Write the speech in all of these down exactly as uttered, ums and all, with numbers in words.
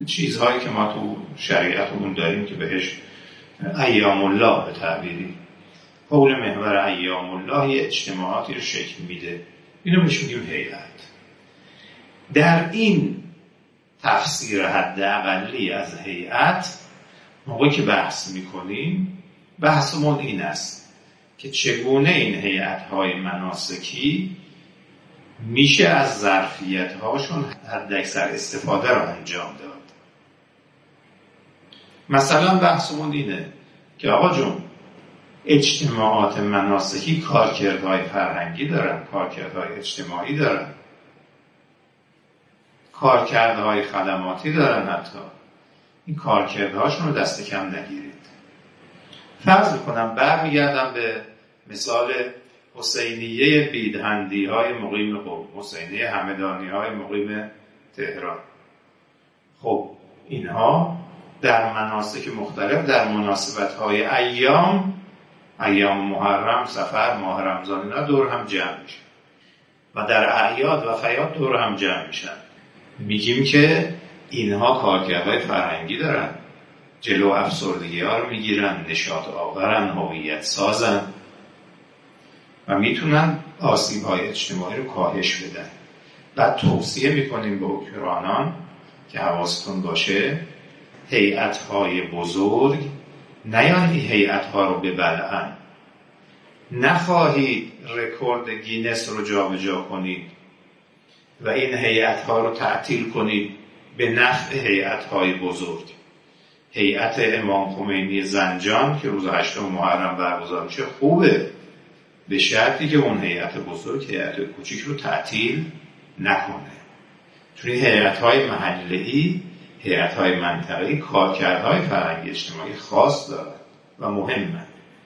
چیزهایی که ما تو شریعتمون داریم که بهش ایام الله به تعبیری حول محور ایام الله یه اجتماعاتی رو شکل میده، اینو بهش میگیم هیئت. در این تفسیر حداقلی از هیئت موقعی که بحث میکنیم، بحثمون این است که چگونه این هیئت‌های مناسکی میشه از ظرفیت‌هاشون حداکثر استفاده رو انجام داد. مثلا بحثمون اینه که آقا جون اجتماعات مناسکی کارکردهای فرهنگی دارن، کارکردهای اجتماعی دارن، کارکردهای خدماتی دارن. حتی این کارکردهاشون رو دست کم نگیرید. فرض میکنم برمیگردم به مثال حسینیه بیدهندی های مقیم قم، حسینیه همدانی های مقیم تهران. خب اینها در مناسک مختلف در مناسبت های ایام ایام محرم، صفر، ماه رمضان اینا دور هم جمع میشن و در اعیاد و فیاد دور هم جمع میشن. میگیم که اینها کارکردهای فرهنگی دارن، جلو افسردگی ها رو میگیرن، نشاط آورن، هویت سازن و میتونن آسیب های اجتماعی رو کاهش بدن. بعد توصیه میکنیم به حکمرانان که حواستون باشه هیئت های بزرگ نیان این هیئت ها رو ببلعن. نخواهید رکورد گینس رو جابجا کنید و این هیئت ها رو تعطیل کنید به نفع هیئت های بزرگ. هیئت امام خمینی زنجان که روز هشتم محرم برگزار میشه خوبه، به شرطی که اون هیئت بزرگ هیئت کوچیک رو تعطیل نکنه. چون هیئت های محلی، هیئت های منطقه‌ای کارکردهای فرهنگی اجتماعی خاص دارند و مهمند،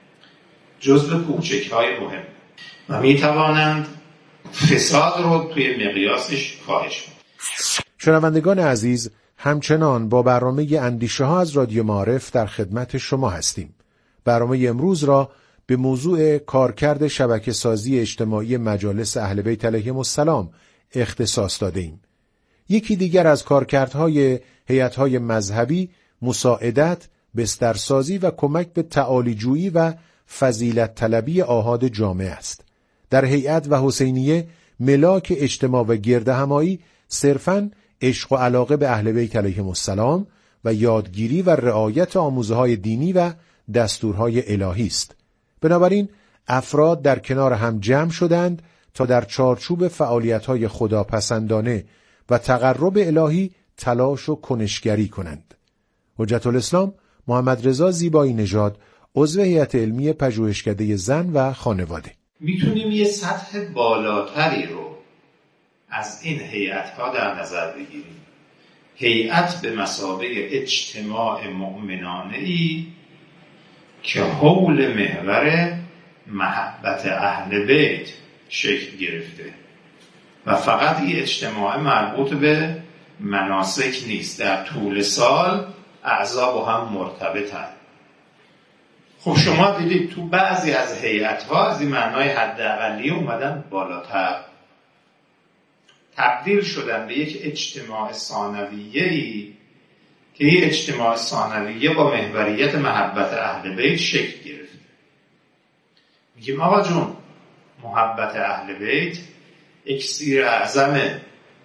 جزو کوچک‌های مهم و میتوانند فساد رو توی مقیاسش کاهش کنند. شنوندگان عزیز، همچنان با برنامه اندیشه ها از رادیو معارف در خدمت شما هستیم. برنامه امروز را به موضوع کارکرد شبکه‌سازی اجتماعی مجالس اهل بیت علیهم السلام اختصاص داده ایم. یکی دیگر از کارکردهای هیئت‌های مذهبی مساعدت، بسترسازی و کمک به تعالی‌جویی و فضیلت طلبی آحاد جامعه است. در هیئت و حسینیه ملاک اجتماع و گردهمایی صرفاً عشق و علاقه به اهل بیت علیهم السلام و یادگیری و رعایت آموزه‌های دینی و دستورهای الهی است. بنابراین افراد در کنار هم جمع شدند تا در چارچوب فعالیت‌های خداپسندانه و تقرب الهی تلاش و کنشگری کنند. حجت الاسلام محمد رضا زیبایی نژاد، عضو هیئت علمی پژوهشکده زن و خانواده. میتونیم یه سطح بالاتری رو از این هیئت‌ها در نظر بگیریم. هیئت به مثابه اجتماع مؤمنانه‌ای که حول محور محبت اهل بیت شکل گرفته و فقط این اجتماع مربوط به مناسک نیست، در طول سال اعضا با هم مرتبطن. خب شما دیدید تو بعضی از هیئت‌ها از این معنای حداقلی اومدن بالاتر، تبدیل شدن به یک اجتماع ثانویه‌ای که این اجتماع ثانویه با محوریت محبت اهل بیت شکل گرفته. میگیم آقا جون محبت اهل بیت اکسیر اعظمه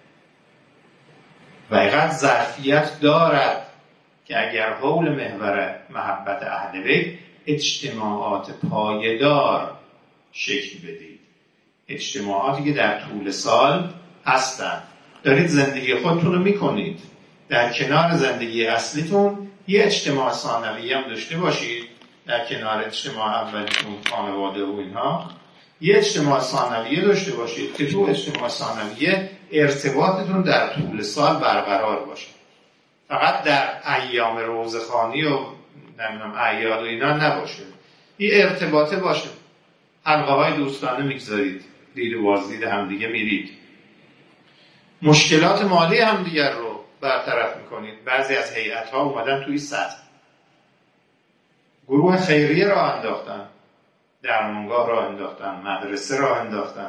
و اینقدر ظرفیت دارد که اگر حول محور محبت اهل بیت اجتماعات پایدار شکل بدید، اجتماعاتی که در طول سال هستن، دارید زندگی خودتون رو میکنید، در کنار زندگی اصلیتون یه اجتماع ثانویه هم داشته باشید، در کنار اجتماع اولیتون خانواده و اینها یه اجتماع ثانویه داشته باشید که تو اجتماع ثانویه ارتباطتون در طول سال برقرار باشه. فقط در ایام روزخوانی و نمیدونم اعیاد و اینا نباشه، این ارتباطه باشه. حلقه های دوستانه میگذارید، دید و بازدید همدیگه میرید، مشکلات مالی همدیگر رو برطرف میکنید. بعضی از هیئت‌ها اومدن توی سطح، گروه خیریه را انداختن، درمانگاه را انداختن، مدرسه را انداختن،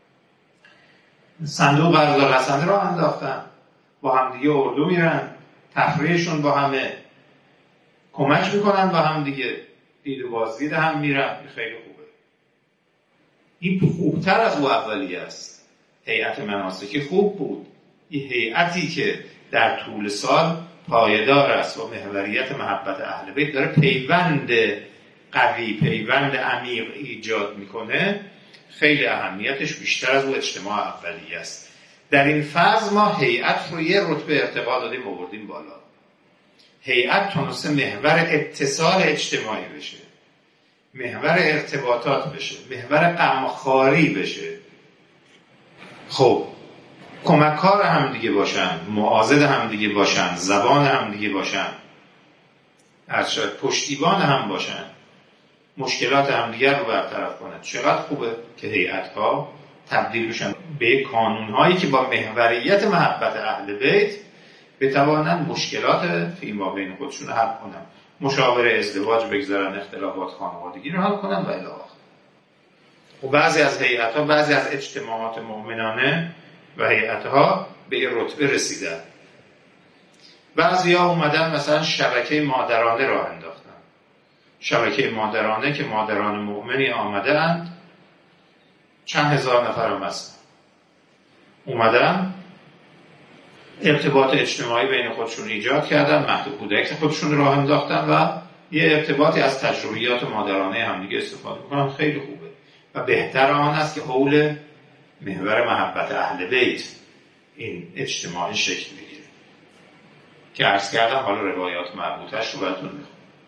صندوق قرض الحسنه را انداختن، با همدیگه اردو میرن، تفریحشون با همه، کمک میکنن با هم دیگه، دید و بازدید هم میرن. خیلی خوبه. این خوبتر از او اولیه است. هیئت مناسکی خوب بود. این هیئتی که در طول سال پایدار است و محوریت محبت اهل بیت داره پیوند قوی، پیوند عمیق ایجاد میکنه، خیلی اهمیتش بیشتر از اون اجتماع اولیه است. در این فاز ما هیئت رو یه رتبه ارتقا دادیم و بردیم بالا. هیئت تونسته محور اتصال اجتماعی بشه، محور ارتباطات بشه، محور غمخواری بشه. خب کمککار هم دیگه باشن، معاضد هم دیگه باشن، زبان هم دیگه باشن، ارشد پشتیبان هم باشن، مشکلات همدیگر رو برطرف کنن. چقدر خوبه که هیئت‌ها تبدیل بشن به کانون‌هایی که با محوریت محبت اهل بیت بتوانند مشکلات فیما بین خودشون حل کنن، مشاوره ازدواج بگذارن، اختلافات خانوادگی رو حل کنن و الی آخر. و بعضی از هیئت‌ها، بعضی از اجتماعات مؤمنانه و هیئت‌ها به این رتبه رسیدن. بعضی‌ها اومدن مثلا شبکه مادرانه راه انداختن. شبکه مادرانه که مادران مؤمنی آمدند، چند هزار نفر هم هستن، اومدن ارتباط اجتماعی بین خودشون ایجاد کردن، مهد کودک خودشون راه انداختن و یه ارتباطی از تجربیات مادرانه همدیگه استفاده کنن. خیلی خوبه و بهتر آن است که حول محور محبت اهل بیت این اجتماعی شکل بگیره که عرض کردم. حالا روایات مربوطش رو براتون میخونم.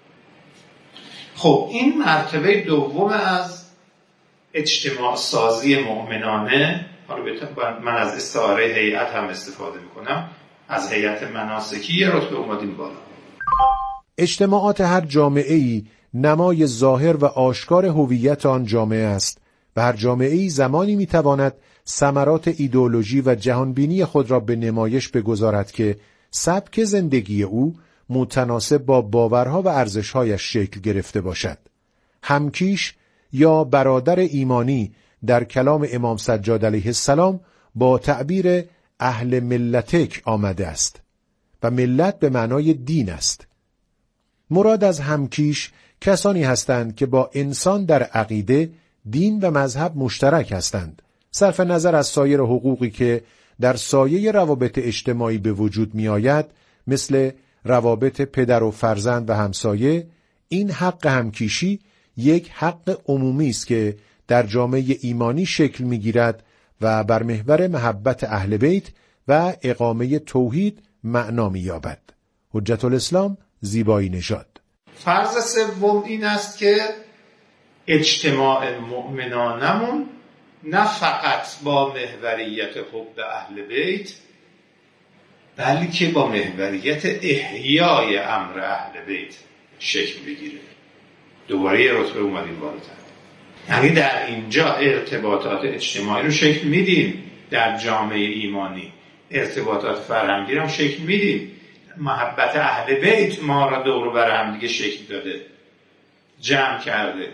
خب این مرتبه دوم از اجتماع سازی مؤمنانه. حالا من از استعاره هیئت هم استفاده میکنم. از هیئت مناسکی یه رتبه اومدیم بالا. اجتماعات هر جامعه‌ای نمای ظاهر و آشکار هویت آن جامعه است و هر جامعه‌ای زمانی میتواند ثمرات ایدئولوژی و جهانبینی خود را به نمایش بگذارد که سبک زندگی او متناسب با باورها و ارزش‌هایش شکل گرفته باشد. همکیش یا برادر ایمانی در کلام امام سجاد علیه السلام با تعبیر اهل ملتک آمده است و ملت به معنای دین است. مراد از همکیش کسانی هستند که با انسان در عقیده، دین و مذهب مشترک هستند، صرف نظر از سایر حقوقی که در سایه روابط اجتماعی به وجود می آید، مثل روابط پدر و فرزند و همسایه. این حق همکیشی یک حق عمومی است که در جامعه ایمانی شکل می‌گیرد و بر محور محبت اهل بیت و اقامه توحید معنا می‌یابد. حجت الاسلام زیبایی نژاد. فرض سوم این است که اجتماع مؤمنانمون نه فقط با محوریت حب اهل بیت، بلکه با محوریت احیای امر اهل بیت شکل بگیره. دوباره یه رتبه اومدیم بالاتر. یعنی در اینجا ارتباطات اجتماعی رو شکل میدیم، در جامعه ایمانی ارتباطات فرهنگی رو هم شکل میدیم. محبت اهل بیت ما را دور بر هم دیگه شکل داده، جمع کرده.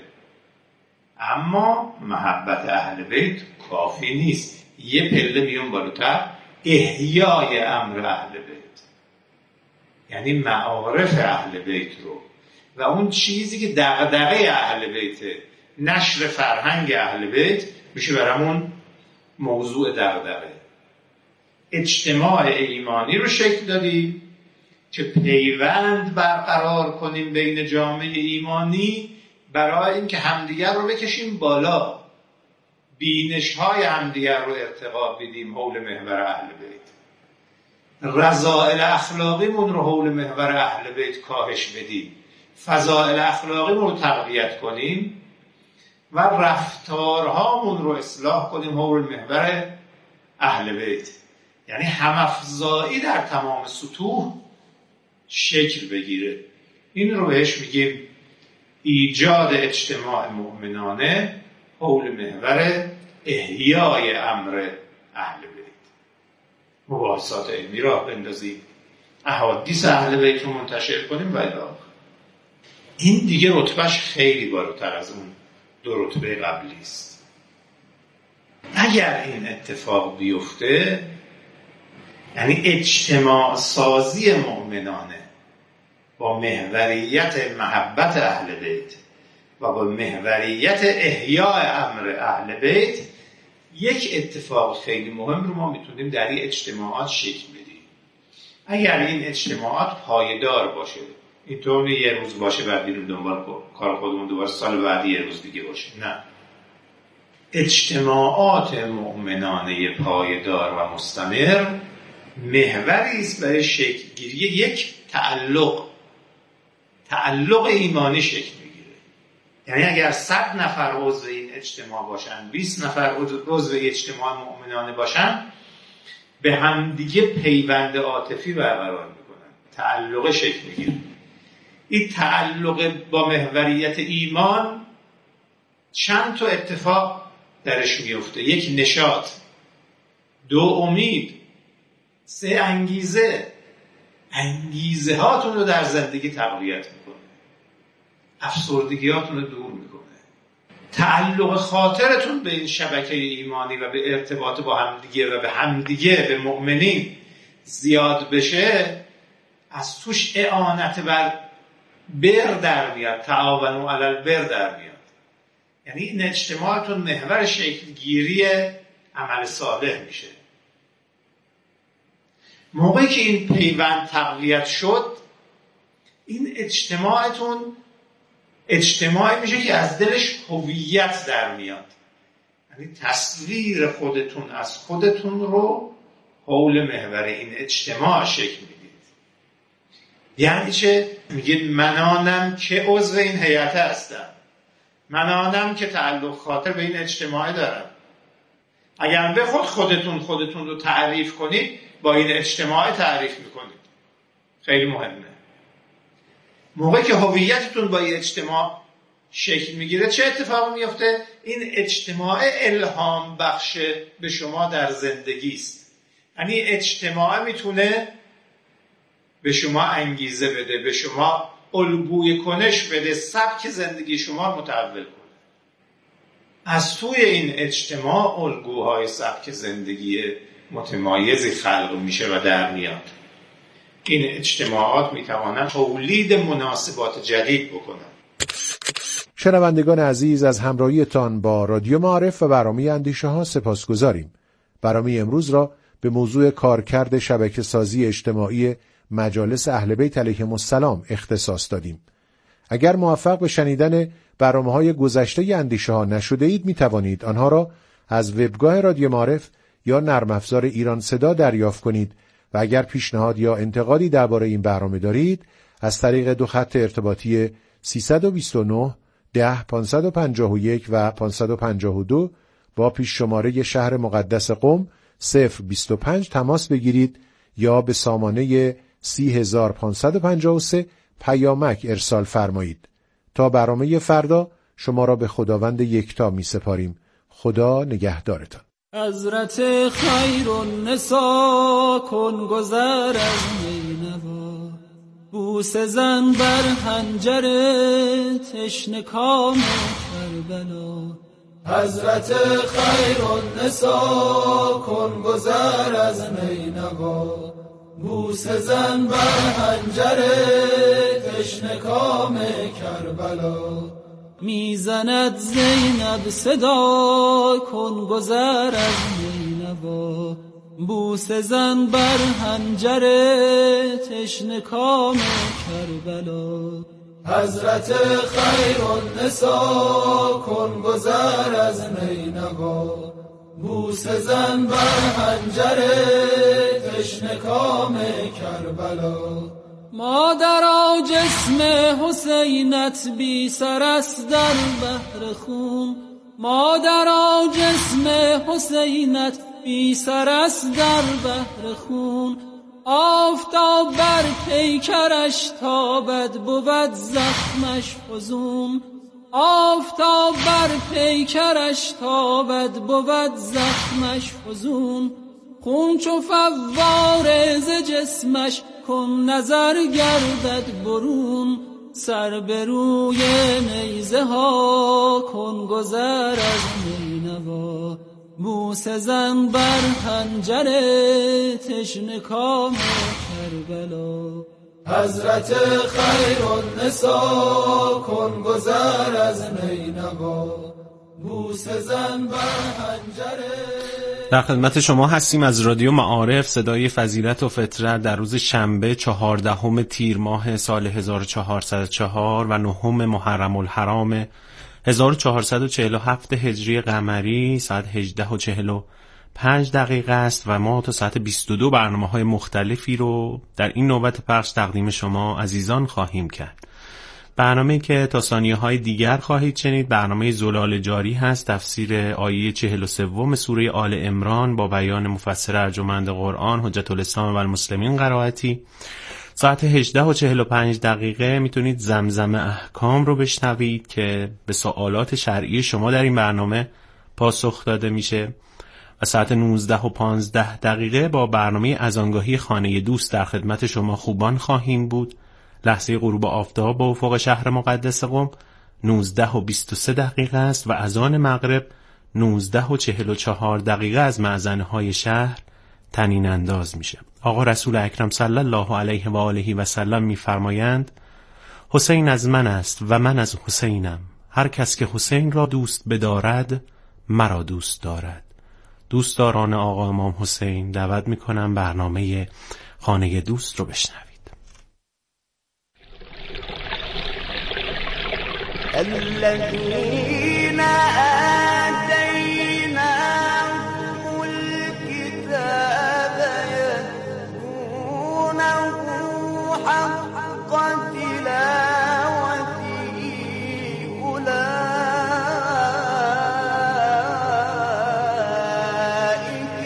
اما محبت اهل بیت کافی نیست، یه پله میون بالاتر، احیای امر اهل بیت، یعنی معارف اهل بیت رو و اون چیزی که دغدغه اهل بیته، نشر فرهنگ اهل بیت، میشه برامون موضوع دغدغه. اجتماع ایمانی رو شکل دادیم که پیوند برقرار کنیم بین جامعه ایمانی برای اینکه همدیگر رو بکشیم بالا، بینش‌های همدیگر رو ارتقا بدیم حول محور اهل بیت، رذائل اخلاقیمون رو حول محور اهل بیت کاهش بدیم، فضائل اخلاقیمون رو تقویت کنیم و رفتارهامون رو اصلاح کنیم حول محور اهل بیت. یعنی همافزایی در تمام سطوح شکل بگیره. این رو بهش میگیم ایجاد اجتماع مؤمنانه حول محور احیای امر اهل بیت. مباحثات علمی راه بندازیم، احادیث اهل بیت رو منتشر کنیم و الی آخر. این دیگه رتبهش خیلی بالاتر از اون دو رتبه قبلی است. اگر این اتفاق بیفته، یعنی اجتماع سازی مؤمنانه با محوریت محبت اهل بیت و با محوریت احیاء امر اهل بیت یک اتفاق خیلی مهم رو ما میتونیم در این اجتماعات شکل بدیم. اگر این اجتماعات پایدار باشه، اینطور یه روز باشه بعد بیرون دنبال کار خودمون دوباره سال بعدی یه روز دیگه باشه، نه، اجتماعات مؤمنانه پایدار و مستمر محوری است برای شکل گیری یک تعلق تعلق ایمانی شکل میگیره. یعنی اگر صد نفر عضو این اجتماع باشن، بیست نفر عضو اجتماع مؤمنانه باشن، به همدیگه پیوند عاطفی برقرار میکنن، تعلق شکل میگیره. این تعلق با محوریت ایمان چند تا اتفاق درش میفته: یک، نشاط; دو، امید; سه، انگیزه. انگیزه هاتون رو در زندگی تقویت میکنه، افسردگی هاتون رو دور میکنه. تعلق خاطرتون به این شبکه ایمانی و به ارتباط با همدیگه و به همدیگه، به مؤمنین زیاد بشه، از توش اعانت بر بر در میاد، تعاونوا علی البر در میاد. یعنی این اجتماعتون محور شکلگیری عمل صالح میشه. موقعی که این پیوند تقویت شد، این اجتماعتون اجتماعی میشه که از دلش هویت در میاد. یعنی تصویر خودتون از خودتون رو حول محور این اجتماع شکل میدید. یعنی چه؟ میگید من آنم که عضو این هیئت هستم، من آنم که تعلق خاطر به این اجتماع دارم. اگر به خود خودتون خودتون رو تعریف کنید، با این اجتماع تعریف میکنید. خیلی مهمه. موقعی که هویتتون با این اجتماع شکل میگیره، چه اتفاقی میفته؟ این اجتماع الهام بخش به شما در زندگی است. یعنی اجتماع میتونه به شما انگیزه بده، به شما الگوی کنش بده، سبک زندگی شما رو متحول کنه. از توی این اجتماع الگوهای سبک زندگی متمایزی خلق میشه و در میاد. این اجتماعات میتوانند تولید مناسبات جدید بکنند. شنوندگان عزیز، از همراهیتان با رادیو معارف و برنامه اندیشه ها سپاسگزاریم. برنامه امروز را به موضوع کارکرد شبکه‌سازی اجتماعی مجالس اهل بیت علیهم السلام اختصاص دادیم. اگر موفق به شنیدن برنامه‌های گذشته اندیشه ها نشده اید، می توانید آنها را از وبگاه رادیو معارف یا نرم افزار ایران صدا دریافت کنید و اگر پیشنهاد یا انتقادی درباره این برنامه دارید، از طریق دو خط ارتباطی سیصد و بیست و نه ده پانصد و پنجاه و یک و پانصد و پنجاه و دو با پیش شماره شهر مقدس قم صفر بیست و پنج تماس بگیرید یا به سامانه سی هزار پانصد و پنجاه و سه پیامک ارسال فرمایید. تا برنامه فردا شما را به خداوند یکتا می سپاریم. خدا نگهدارتان. حضرت خیر النساء کن گذر از نینوا، بوسه زن بر حنجر تشنه کام کربلا. حضرت خیر النساء کن گذر از نینوا، بوسه زن بر حنجر تشنه کام کربلا. میزند زینب صدا کن گذر از نینوا، بوسه زن بر حنجر تشنه کام کربلا. حضرت خیر النساء کن گذر از نینوا، بوسه زن بر حنجر تشنه کام کربلا. مادرا جسم حسینت بی سر است در بحر خون، مادرا جسم حسینت بی سر است در بحر خون. آفتاب بر پیکرش تابد بود زخمش فزون، آفتاب بر پیکرش تابد بود زخمش فزون. خون چو فواره ز جسمش کن نظر گردد برون، سر به روی نیزه ها کن گذر از نینوا، بوسه زن بر حنجر تشنه کام کربلا. حضرت خیر النساء کن گذر از نینوا، بوسه زن بر حنجر. در خدمت شما هستیم از رادیو معارف، صدای فضیلت و فطرت، در روز شنبه چهاردهم تیر ماه سال هزار و چهارصد و چهار و نهم محرم الحرام هزار و چهارصد و چهل و هفت هجری قمری، ساعت هجده و چهل و پنج دقیقه است و ما تا ساعت بیست و دو برنامه‌های مختلفی رو در این نوبت پخش تقدیم شما عزیزان خواهیم کرد. برنامه‌ای که تا ثانیه‌های دیگر خواهید شنید برنامه زلال جاری هست، تفسیر آیه چهل و سوم سوره آل عمران با بیان مفسر ارجمند قرآن حجت الاسلام و المسلمین قرائتی. ساعت هجده و چهل و پنج دقیقه میتونید زمزم احکام رو بشنوید که به سوالات شرعی شما در این برنامه پاسخ داده میشه و ساعت نوزده و پانزده دقیقه با برنامه اذانگاهی خانه دوست در خدمت شما خوبان خواهیم بود. لحظه غروب آفتاب با افق شهر مقدس قم نوزده و بیست و سه دقیقه است و اذان مغرب نوزده و چهل و چهار دقیقه از مأذنهای شهر طنین انداز میشه. آقا رسول اکرم صلی الله علیه و آله و سلم میفرمایند حسین از من است و من از حسینم، هر کس که حسین را دوست بدارد مرا دوست دارد. دوستداران آقا امام حسین دعوت میکنم برنامه خانه دوست رو بشنوید. الذين آتيناهم الكتاب يتلونه حق تلاوته أولئك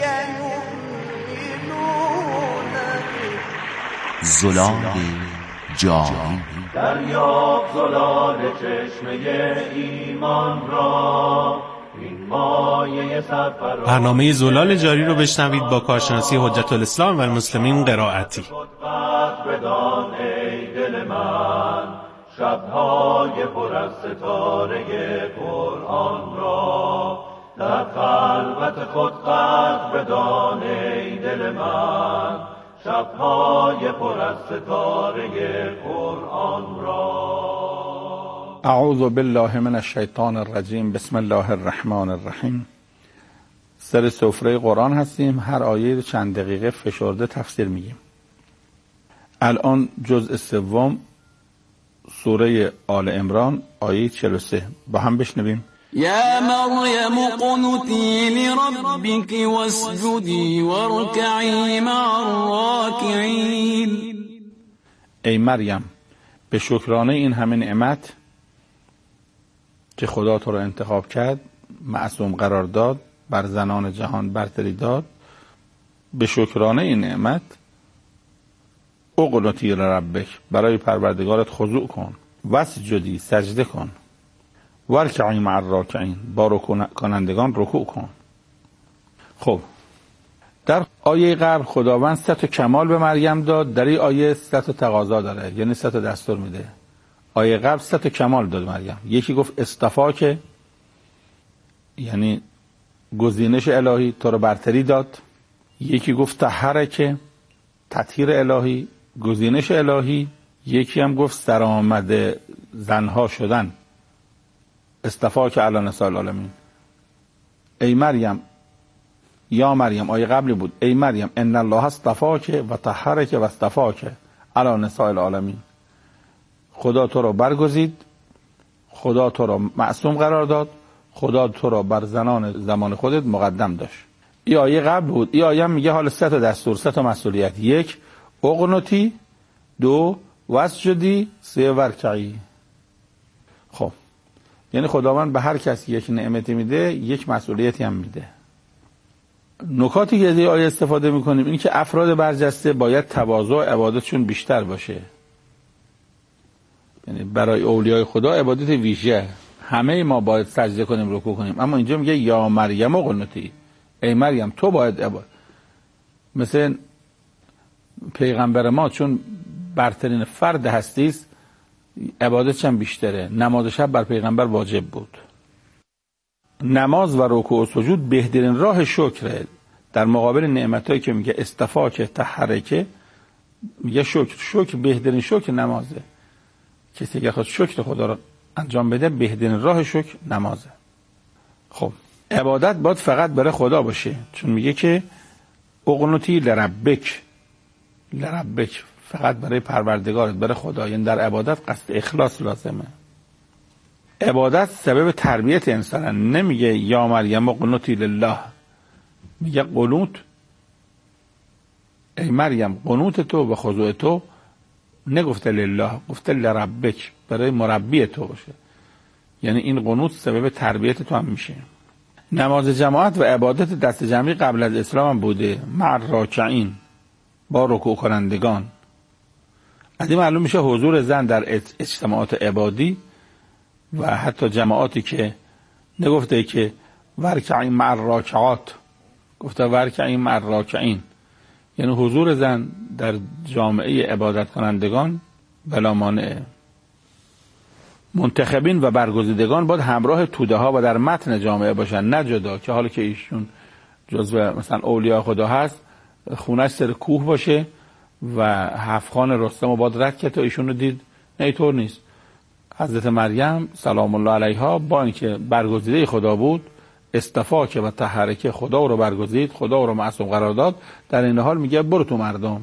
يؤمنون به. زلال جاری دریاب زلال چشمه ایمان را، این مایه سرفراز. برنامه زلال جاری رو بشنوید با کارشناسی حجت الاسلام و المسلمین قرائتی. خودت بدان ای دل من شبهای پر از ستاره قرآن را، در خلوت خود غرق بدان ای دل من شبهای پر از ستاره قرآن را. اعوذ بالله من الشیطان الرجیم، بسم الله الرحمن الرحیم. سر سفره قرآن هستیم، هر آیه چند دقیقه فشرده تفسیر میگیم. الان جزء سوم سوره آل عمران آیه چهل و سه با هم بشنویم. یا مریم قنتی لربک واسجدی وارکعی مع الراکعین. ای مریم به شکرانه این همه نعمت که خدا تو را انتخاب کرد، معصوم قرار داد، بر زنان جهان برتری داد، به شکرانه این نعمت اقنتی لربک، برای پروردگارت خضوع کن، واسجدی سجده کن، وارکعی مع الراکعین، با رکوع کنندگان رکوع کن. خب در آیه قبل خداوند سه تا کمال به مریم داد، در این آیه سه تا تقاضا داره، یعنی سه تا دستور میده. آیه قبل سه تا کمال داد مریم. یکی گفت استفاکه، یعنی گزینش الهی تو رو برتری داد. یکی گفت طهرکه، تطهیر الهی، گزینش الهی. یکی هم گفت سرآمد زنها شدن، استفاک علی نساء العالمین. ای مریم، یا مریم آیه قبلی بود، ای مریم ان الله اصطفاک و طهرک و استفاک علی نساء العالمین. خدا تو را برگزید، خدا تو را معصوم قرار داد، خدا تو را بر زنان زمان خودت مقدم داشت. این آیه قبل بود. این آیه میگه حالا سه تا دستور، سه تا مسئولیت. یک اقنتی، دو واسجدی، سه ورکعی. خب یعنی خداوند به هر کسی یک نعمتی میده، یک مسئولیتی هم میده. نکاتی که از این آیه استفاده میکنیم این که افراد برجسته باید تواضع عبادتشون بیشتر باشه. یعنی برای اولیای خدا عبادت ویژه، همه ما باید سجده کنیم، رکوع کنیم. اما اینجا میگه یا مریم قنوتی، ای مریم تو باید عبادت. مثل پیغمبر ما چون برترین فرد هستیست، عبادتش هم بیشتره. نماز شب بر پیغمبر واجب بود. نماز و رکوع و سجود بهترین راه شکره. در مقابل نعمتایی که میگه استفاک تحرکه، میگه شکر. شکر بهترین شکر نمازه. کسی که خود شکر خدا رو انجام بده بهترین راه شکر نمازه. خب عبادت باید فقط برای خدا باشه، چون میگه که اقنوتی لربک، لربک فقط برای پروردگارت، برای خدا. یعنی در عبادت قصد اخلاص لازمه. عبادت سبب تربیت انسانه. نمیگه یا مریم قنوتی لله، میگه قنوت ای مریم قنوت تو و خضوع تو، نگفته لله، گفته لربک، برای مربی تو باشه. یعنی این قنوت سبب تربیت تو هم میشه. نماز جماعت و عبادت دست جمعی قبل از اسلام هم بوده، مع راکعین، با رکوع کنندگان. از این معلوم میشه حضور زن در اجتماعات عبادی و حتی جماعاتی که نگفته که ورکعین مع راکعات، گفته ورکعین مع راکعین، یعنی حضور زن در جامعه عبادت کنندگان بلا مانعه. منتخبین و برگزیدگان باید همراه توده ها و در متن جامعه باشن، نه جدا، که حالا که ایشون جزو مثلا اولیاء خدا هست خونش سر کوه باشه و هفتخان رستم و باید رد که تا ایشون رو دید. نه اینطور نیست. حضرت مریم سلام الله علیها با اینکه برگزیده خدا بود، استفاکه و تحرکه، خدا رو برگزید، خدا رو معصوم قرار داد، در این حال میگه برو تو مردم.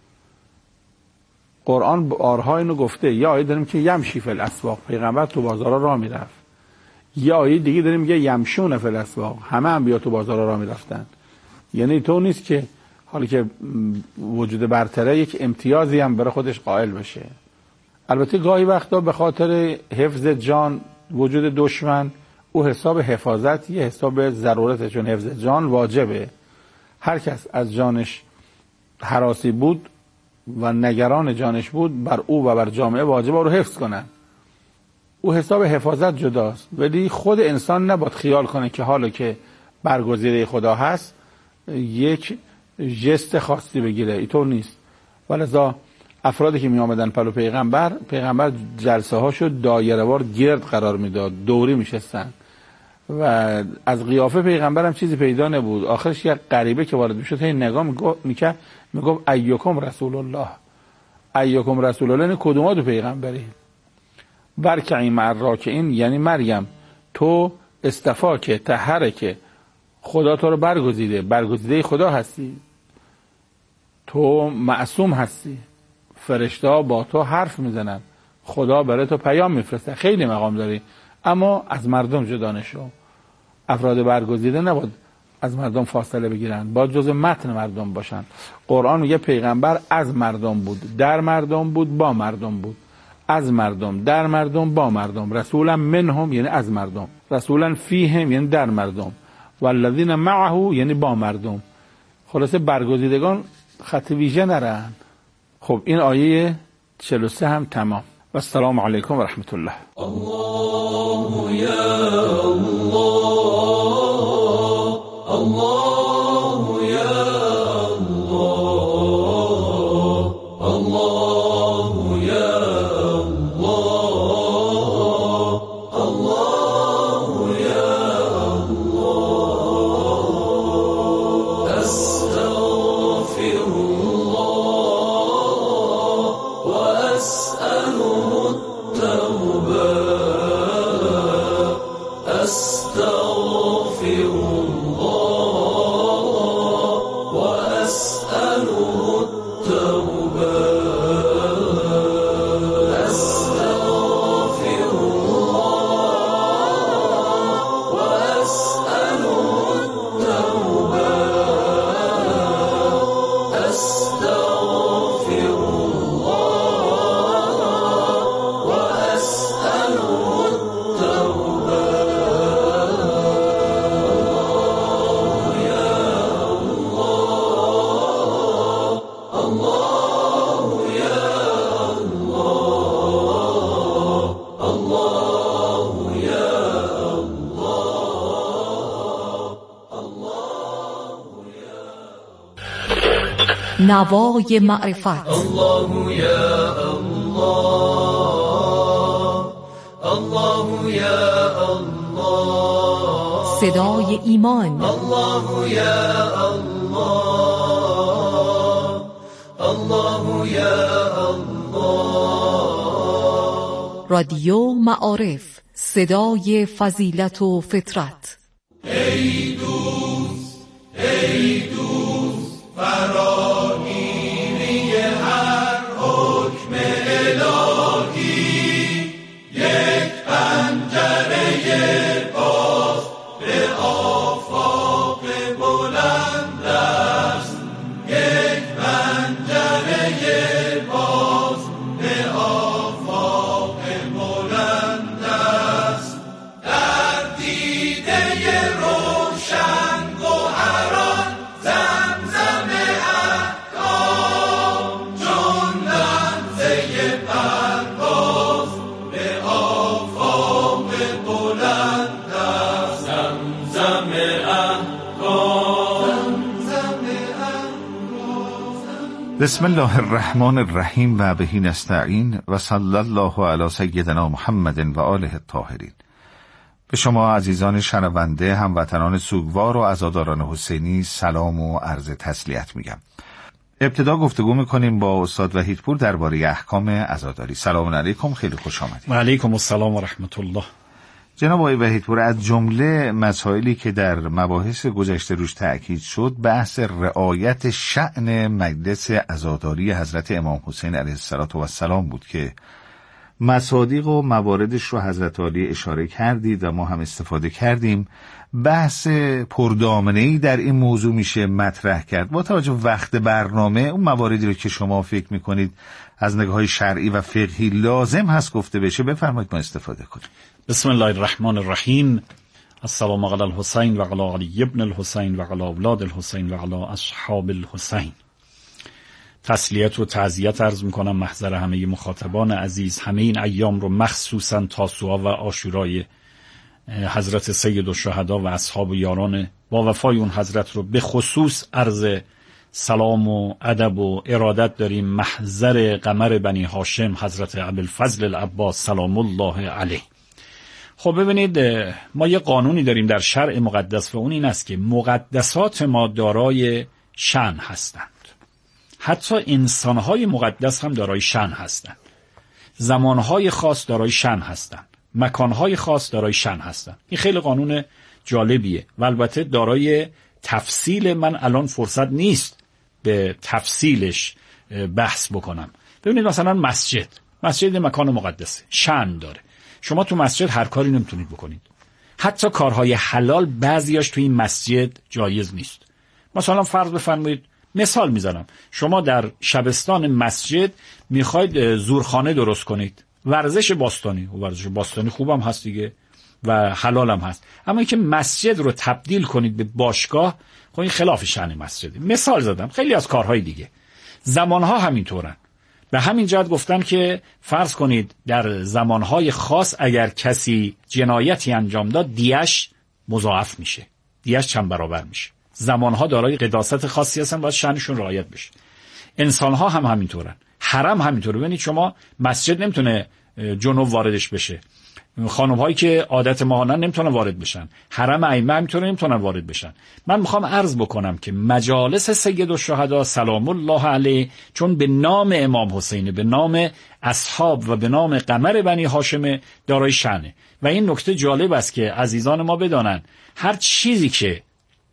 قرآن بارها اینو گفته. یا آیه داریم که یمشی فی الاسواق، پیغمبر تو بازارا راه میرفت. یا آیه دیگه داریم میگه یمشون فی الاسواق، همه انبیا تو بازارا راه میرفتن. یعنی تو نیست که حالی که وجود برتره یک امتیازی هم برای خودش قائل بشه. البته گاهی وقتا به خاطر حفظ جان وجود دشمن، او حساب حفاظت یه حساب ضرورته، چون حفظ جان واجبه. هر کس از جانش هراسی بود و نگران جانش بود، بر او و بر جامعه واجب او رو حفظ کنن. او حساب حفاظت جداست، ولی خود انسان نباید خیال کنه که حالا که برگزیده خدا هست یک ژست خاصی بگیره. اینطور نیست. ولذا افرادی که می آمدن پلو پیغمبر، پیغمبر جلسه هاشو دایره وار گرد قرار میداد، دوری میشستن و از قیافه پیغمبر هم چیزی پیدا نبود. آخرش یک غریبه که وارد میشد هی نگاه میکرد، میگفت ایکم رسول الله، ایکم رسول الله، یعنی کدوما دو پیغمبری. برکعی مع راکعین، یعنی مریم تو استفاکه تحرکه، خدا تو رو برگزیده، برگزیده خدا هستی، تو معصوم هستی، فرشته ها با تو حرف میزنن، خدا برای تو پیام میفرسته، خیلی مقام داری، اما از مردم جدا نشو. افراد برگزیده نباید از مردم فاصله بگیرن، باید جزء متن مردم باشن. قرآن میگه پیغمبر از مردم بود، در مردم بود، با مردم بود. از مردم، در مردم، با مردم. رسولا منهم یعنی از مردم، رسولا فیهم یعنی در مردم، والذین معه یعنی با مردم. خلاصه برگزیدگان خط ویژه نرن. خب این آیه چهل و سه هم تمام. و السلام علیکم و رحمت الله. الله یا الله، الله یا الله، الله یا الله، الله یا الله. استغفر نوای معرفت. الله یا الله، الله یا الله، صدای ایمان. الله یا الله، الله یا الله. رادیو معارف، صدای فضیلت و فطرت. ای دوست، ای دوست، فراگیری هر حکم الهی، یک پنجره باز به آفاق بلند است، یک پنجره باز به آفاق بلند است. در دیده روشن گوهران زمزم احکام، چون لمزه پرواز به آفاق بلند است. زمزم احکام، زمزم احکام. بسم الله الرحمن الرحیم و بهی نستعین و صلی الله علی سیدنا محمد و آله الطاهرین. به شما عزیزان شنونده، هموطنان سوگوار و عزاداران حسینی سلام و عرض تسلیت میگم. ابتدا گفتگو میکنیم با استاد وحیدپور درباره احکام عزاداری. سلام علیکم، خیلی خوش آمدید. و علیکم السلام و رحمت الله. جناب آقای وحیدپور، از جمله مسائلی که در مباحث گذشته روش تأکید شد بحث رعایت شأن مجلس عزاداری حضرت امام حسین علیه السلام بود که مصادیق و مواردش رو حضرت عالی اشاره کردید و ما هم استفاده کردیم. بحث پردامنه‌ای در این موضوع میشه مطرح کرد با توجه وقت برنامه. اون مواردی رو که شما فکر میکنید از نگاه‌های شرعی و فقهی لازم هست گفته بشه بفرمایید ما استفاده کنیم. بسم الله الرحمن الرحیم. السلام علی الحسین و علی علی ابن الحسین و علی اولاد الحسین و علی اصحاب الحسین. تسلیت و تعزیت عرض میکنم محضر همه مخاطبان عزیز. همه این ایام رو مخصوصا تاسوعا و عاشورای حضرت سید الشهدا و اصحاب و یاران با وفای اون حضرت رو به خصوص عرض سلام و ادب و ارادت داریم محضر قمر بنی هاشم حضرت ابوالفضل العباس سلام الله علیه. خب ببینید، ما یه قانونی داریم در شرع مقدس و اون این است که مقدسات ما دارای شأن هستند. حتی انسانهای مقدس هم دارای شأن هستند. زمانهای خاص دارای شأن هستند. مکانهای خاص دارای شأن هستند. این خیلی قانون جالبیه و البته دارای تفصیل. من الان فرصت نیست به تفصیلش بحث بکنم. ببینید مثلا مسجد مسجد مکان مقدسه، شأن داره. شما تو مسجد هر کاری نمیتونید بکنید. حتی کارهای حلال بعضیاش تو این مسجد جایز نیست. مثلا فرض بفرمایید، مثال میزنم، شما در شبستان مسجد میخواید زورخانه درست کنید، ورزش باستانی و ورزش باستانی خوبم هست دیگه و حلالم هست، اما اینکه مسجد رو تبدیل کنید به باشگاه، خب این خلاف شأن مسجده. مثال زدم. خیلی از کارهای دیگه زمانها همینطورن. به همین جهت گفتن که فرض کنید در زمانهای خاص اگر کسی جنایتی انجام داد دیش مضاعف میشه، دیش چند برابر میشه. زمانها دارای قداست خاصی هستن، باید شأنشون رعایت بشه. انسانها هم همینطورن، حرم همینطوره. ببینید شما مسجد نمیتونه جنوب واردش بشه، خانم هایی که عادت ماهانن نمیتونن وارد بشن، حرم ائمه همینطوره نمیتونن وارد بشن. من میخوام عرض بکنم که مجالس سید الشهدا سلام الله علیه چون به نام امام حسین، به نام اصحاب و به نام قمر بنی هاشم دارای شأنه. و این نکته جالب است که عزیزان ما بدانن هر چیزی که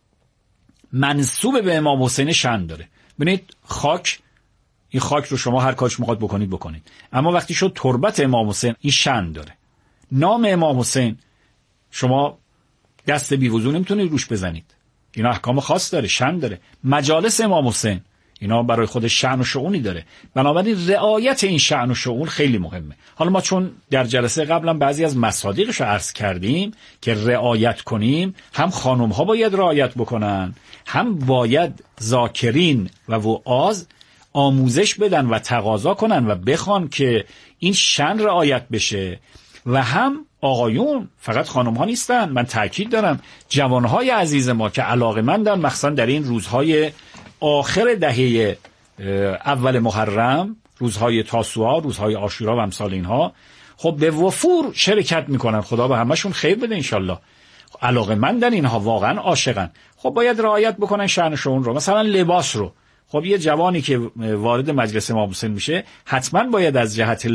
منسوب به امام حسین شأن داره. ببینید خاک، این خاک رو شما هر کارش میخواد بکنید بکنید، اما وقتی شد تربت امام حسین این شأن داره. نام امام حسین شما دست بی وضو نمیتونید روش بزنید، اینا احکام خاص داره، شأن داره. مجالس امام حسین اینا برای خود شأن و شؤونی داره، بنابراین رعایت این شأن و شؤون خیلی مهمه. حالا ما چون در جلسه قبلا بعضی از مصادیقش رو عرض کردیم که رعایت کنیم، هم خانم ها باید رعایت بکنن، هم باید ذاکرین و وعاظ آموزش بدن و تقاضا کنن و بخوان که این شأن رعایت بشه، و هم آقایون، فقط خانم ها نیستن. من تأکید دارم جوانهای عزیز ما که علاقه‌مندن، مخصوصا در این روزهای آخر دهه اول محرم، روزهای تاسوعا، روزهای عاشورا و امثال اینها، خب به وفور شرکت میکنن. خدا به همشون خیر بده انشالله. علاقه‌مندن، اینها واقعا عاشقن، خب باید رعایت بکنن شأن شؤون رو. مثلا لباس رو، خب یه جوانی که وارد مجلس امام حسین میشه حتما باید از جهت